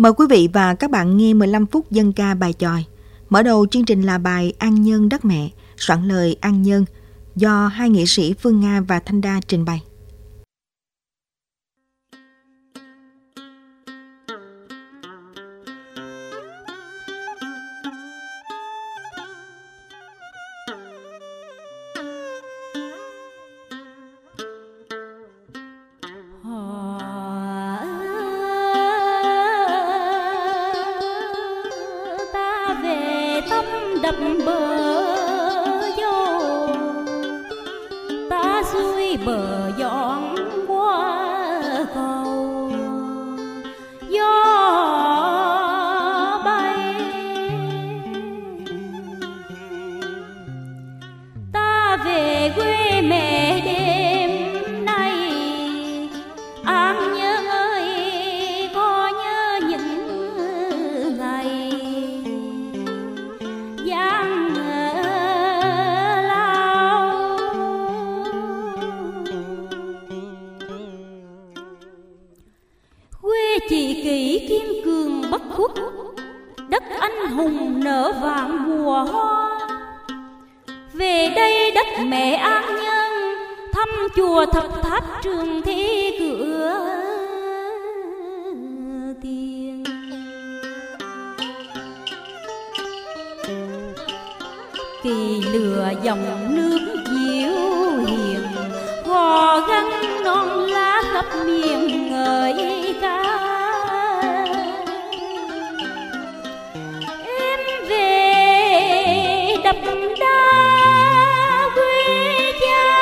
Mời quý vị và các bạn nghe 15 phút dân ca bài chòi. Mở đầu chương trình là bài An Nhân Đất Mẹ, soạn lời An Nhân, do hai nghệ sĩ Phương Nga và Thanh Đa trình bày. Đập bờ vô ta xuôi bờ dọn qua cầu, gió bay ta về quê mẹ đêm nay. An Nhân ơi có nhớ những ngày giang lao, quê chị Kỷ kiên cường bất khuất, đất anh hùng nở vàng mùa hoa. Về đây đất mẹ An Nhân, thăm chùa thập tháp Trường Thi cửa tiên. Kỳ lừa dòng nước diệu hiền, gò gắn non lá khắp miền ngợi ca. Em về đập đá quê cha,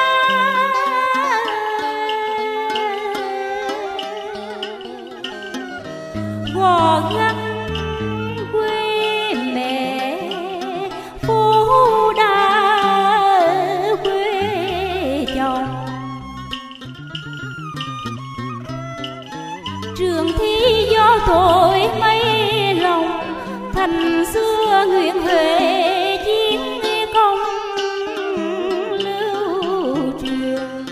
gò gắn quê mẹ Phú Đa quê chồng. Trường Thi gió thổi mây lòng, thành xưa nguyện huệ chiến công lưu truyền.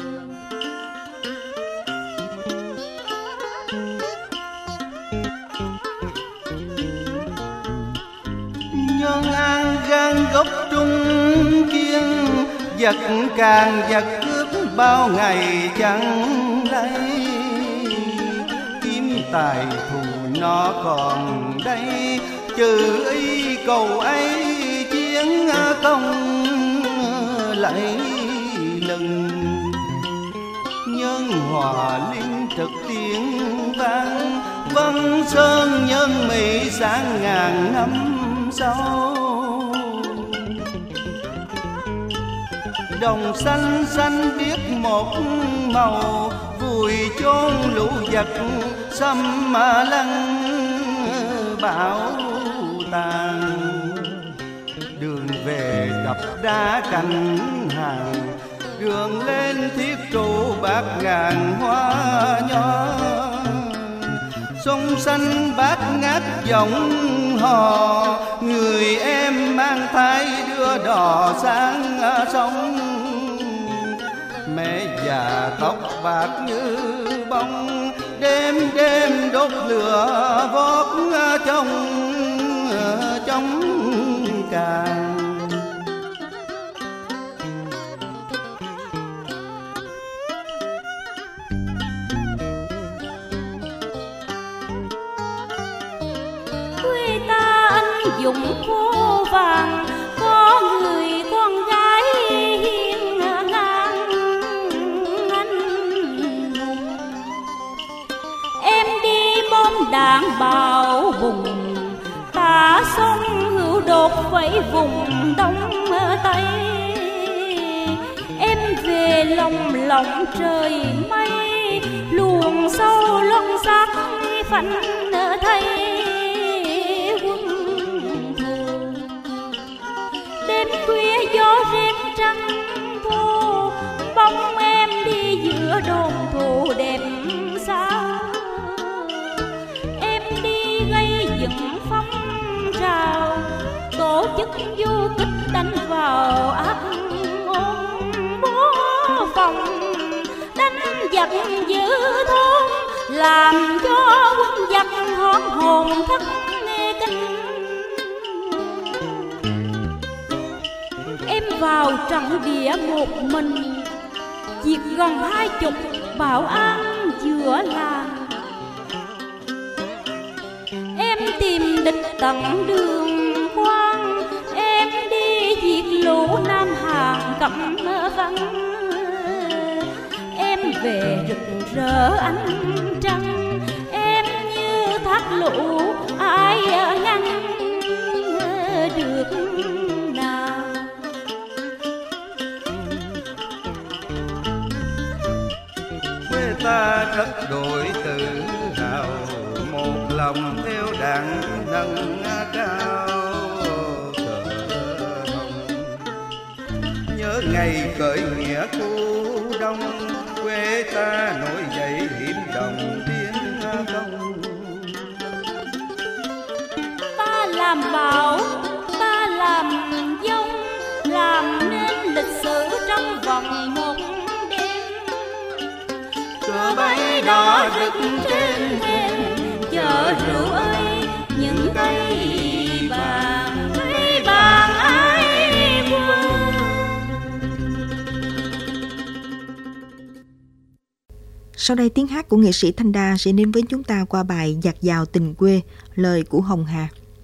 Nhân An gan gốc trung kiên, giặc càng giặc cướp bao ngày chẳng lấy. Kiếm tài thù nó còn đây, trừ y cầu ấy chiến công lại lần. Nhân hòa liên trực tiếng vang, Văn Sơn nhân Mỹ sáng ngàn năm sau. Đồng xanh xanh biết một màu, vùi chôn lũ giặc xâm lăng bão tàn. Đường về đập đá cành hàng, đường lên thiết trụ bát ngàn hoa nho. Sông xanh bát ngát giọng hò, người em mang thai đưa đò sang sông. Mẹ già tóc bạc như bông, đêm đêm đốt lửa vót trong càng. Quê ta anh dũng vô vàng, có người con gái hiên ngang anh hùng. Em đi bom đạn bào vùng, ta sông hữu đột vẫy vùng đông tây. Em về lòng lòng trời mây, luồng sâu lông xác phanh thay quân thù. Đêm khuya gió rét trăng thu, bóng em đi giữa đồn thù đẹp xa. Em đi gây dựng phong trào, tổ chức du kích đánh vào ác ngôn bố phòng. Đánh giặc giữ thôn, làm cho quân giặc hót hồn vào trận địa một mình, diệt gần 20 bảo an giữa làng. Em tìm địch tận đường hoang, em đi diệt lũ Nam Hàn cẩm vắng. Em về rực rỡ ánh trăng, em như thác lũ ai ngăn được nào. Quê ta rất đổi tự hào, một lòng theo đảng nâng cao cờ hồng. Nhớ ngày khởi nghĩa thu đông, quê ta nổi dậy hiểm đồng tiến công. Ta làm bão, ta làm dông, làm nên lịch sử trong vòng một đêm. Cờ bay đỏ rực trên thềm chợ rượu ơi, những cây vàng ai quên. Sau đây tiếng hát của nghệ sĩ Thanh Đa sẽ đến với chúng ta qua bài Dạt Dào Tình Quê, lời của Hồng Hà.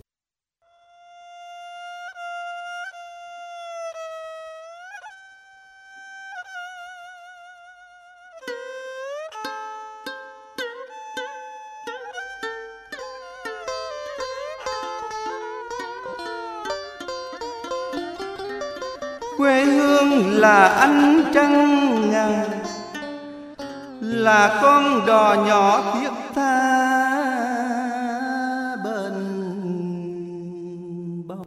Quê hương là ánh trăng ngà, là con đò nhỏ thiết tha bên bờ.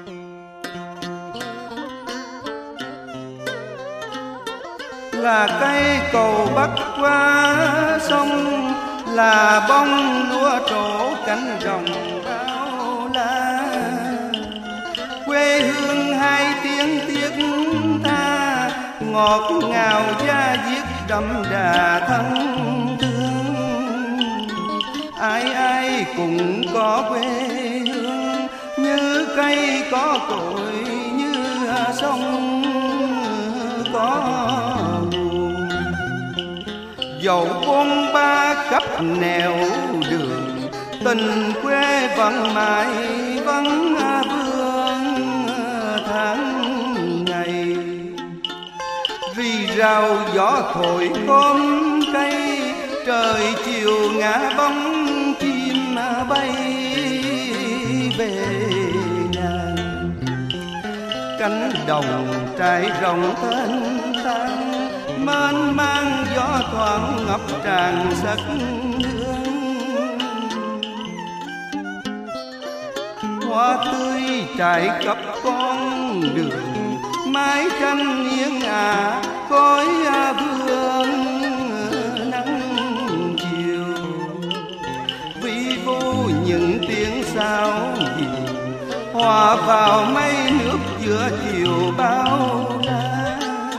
Là cây cầu bắc qua sông, là bông lúa trổ cánh đồng bao la. Quê hương hai tiếng thiết tha, ngọt ngào da diết đậm đà thân thương. Ai ai cũng có quê hương, như cây có cội, như sông có nguồn. Dẫu bôn ba khắp nẻo đường, tình quê vẫn mãi vẫn vương tháng ngày. Rì rào gió thổi khóm cây, trời chiều ngã bóng chim bay về nhà. Cánh đồng trải rộng thênh thang, mênh mang gió thoảng ngập tràn sắc hương. Hoa tươi trải khắp con đường, mái tranh nghiêng khói vương nắng chiều. Vi vu những tiếng sao gì, hòa vào mây nước giữa chiều bao la.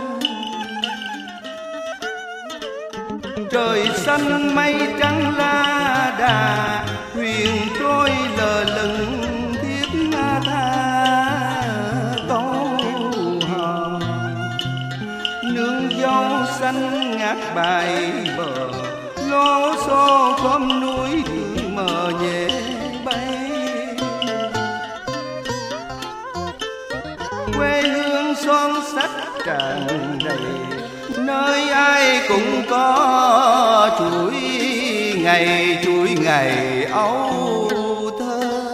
Trời xanh mây trắng la đà, huyền trôi lờ lững thiết tha câu hò. Nương dâu xanh ngát bài bờ, lô xô khóm núi cứ mờ nhẹ bay. Quê hương son sắt tràn đầy, nơi ai cũng có chuỗi ngày âu thơ.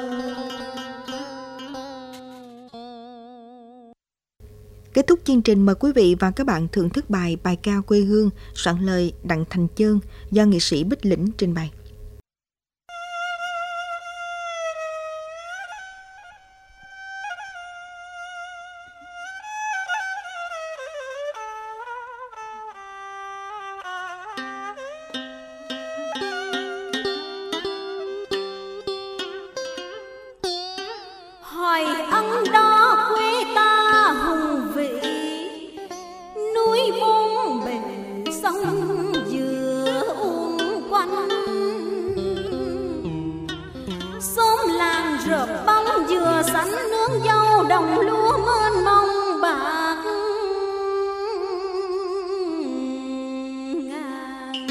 Kết thúc chương trình, mời quý vị và các bạn thưởng thức bài ca quê hương, soạn lời Đặng Thành Chơn do nghệ sĩ Bích Lĩnh trình bày. Hoài Ân đó quê ta hùng vĩ, núi bốn bề sông vừa uốn quanh. xóm làng rợp bóng dừa xanh nương dâu, đồng lúa mênh mông bạc ngàn.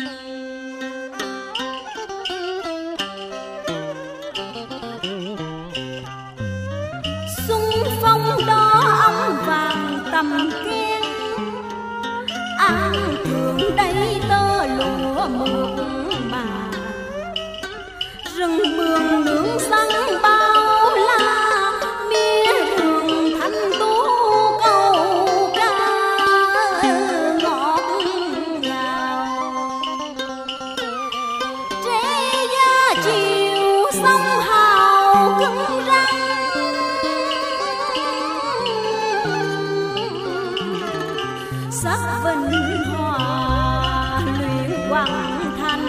Xuân phong đó ống vàng tầm kén, an thường đây tơ lụa mượt mà. Rừng bường nướng xanh bao la, mía đường thanh tú câu ca ngọt ngào. Tre da chiều sông hào cứng rắn, sắc vinh hòa luyện hoàng thành.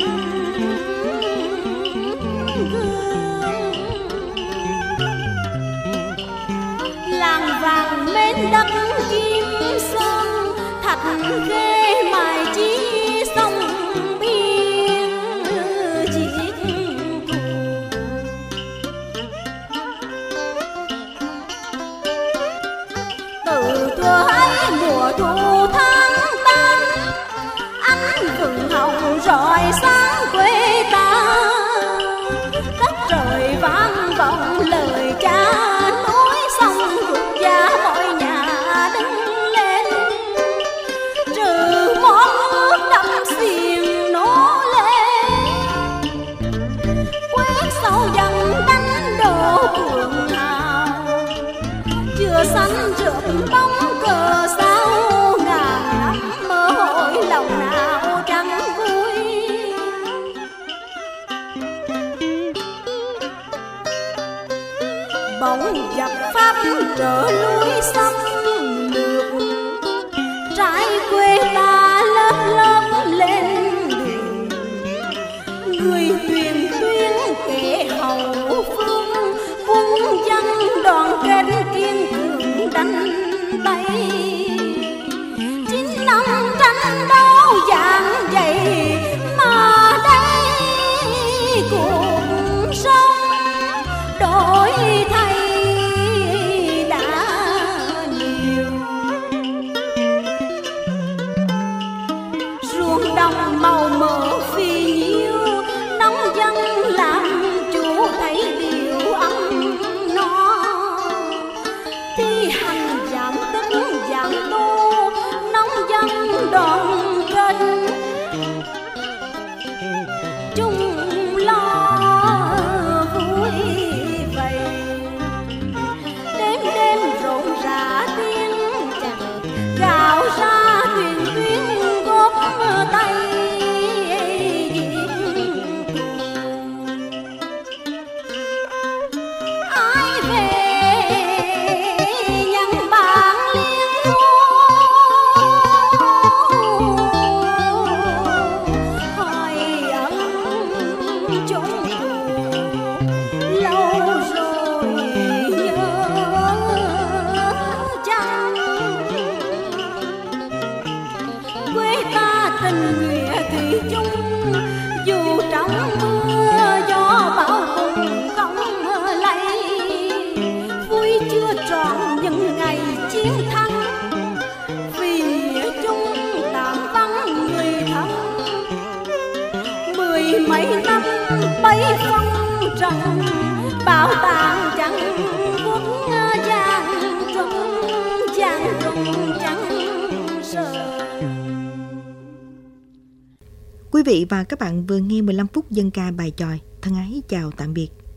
Làng vàng mến đất Kim Sơn, thạch khê mài chí sông biên chiết thù. Từ thuở ấy mùa thu tháng 8, ánh vừng hồng rọi sáng quê ta. Đất trời vang vọng lời cha nói, sông vượt giá mọi nhà đứng lên. Trừ món nước đậm xiềng nổ lên, quét sâu dần đánh đổ phượng hào. Chưa xanh rượp bóng cờ sao, ngàn năm mơ hội lòng nào chẳng vui. Bỗng dập pháp trở lui xâm lược, trái quê ta lớp lớp lên đường. Người huyền tuyên kể hậu phương, quân dân đoàn kết kiên cường đánh tay. 9 năm tranh đấu dạng dày, mà đây cuộc sống đổi thay đã nhiều. Ruộng đồng màu mỡ phi nhiêu, nông dân làm chủ thấy điều ấm no. Thi hành giảm tức giảm tu, nông dân đoàn kết chung lo vui vầy. Đêm đêm rộn rã tiếng chàng gào ra thuyền tuyến góp tay diệt thù. Ai về nhận bạn liên thu, hỏi ân chốn cũ lâu rồi nhớ chăng. Quê ta tình nghĩa thủy chung, dù trong mưa gió bão bùng không lấy. Vui chưa tròn những ngày chiến thắng, vì nghĩa chung tạm vắng người thân. 10 mấy năm bấy phong trần, bảo tàng chẳng quốc giang trung chẳng sợ. Quý vị và các bạn vừa nghe 15 phút dân ca bài chòi. Thân ái chào tạm biệt.